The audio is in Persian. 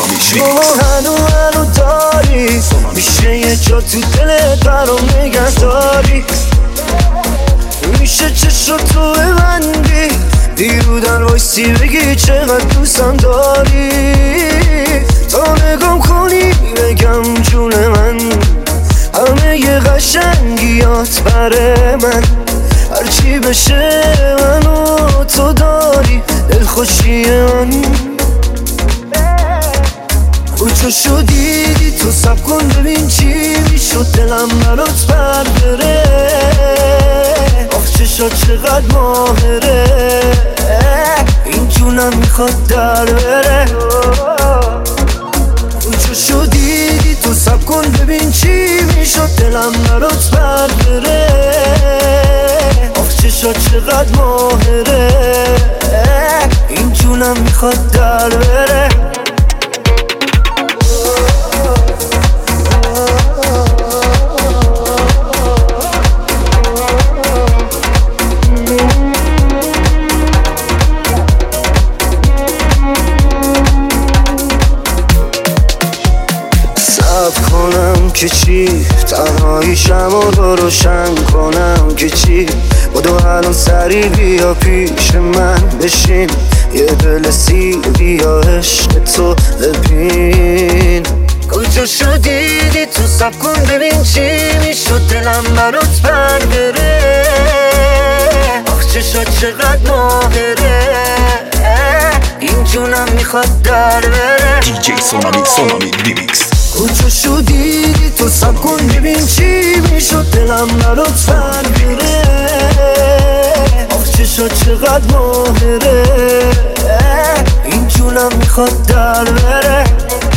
سونامی تو هنو داری میشه یه جا تو دلت برام نگه داری میشه چشم تو ببندی بیرو در وایسی بگی چقدر دوستم داری تا نگام کنی بگم جون من همه یه قشنگیات بره من هرچی بشه منو تو داری دلخوشی من کجا شدیدی تو سب کن ببین چی میشد دلم برات بر بره آخ چشات چقدر ماهره این جونم میخواد در بره کجا شدیدی تو سب کن ببین چی میشد دلم برات بر بره آخ چشات چقدر ماهره این جونم میخواد در بره کنم که چی تنهاییشم رو روشن کنم که چی بدو الان سری بیا پیش من بشین یه دل سی بیا عشق تو ببین کجا شدیدی تو سب کن ببین چی میشد دلم برات بر بره آخ چشات چقدر ماهره این جونم میخواد در بره دیجی سونامی ریمیکس کجا شدیدی تو سب کن ببین چی میشد دلم برات بر بره آخ چشات چقدر ماهره این جونم میخواد در بره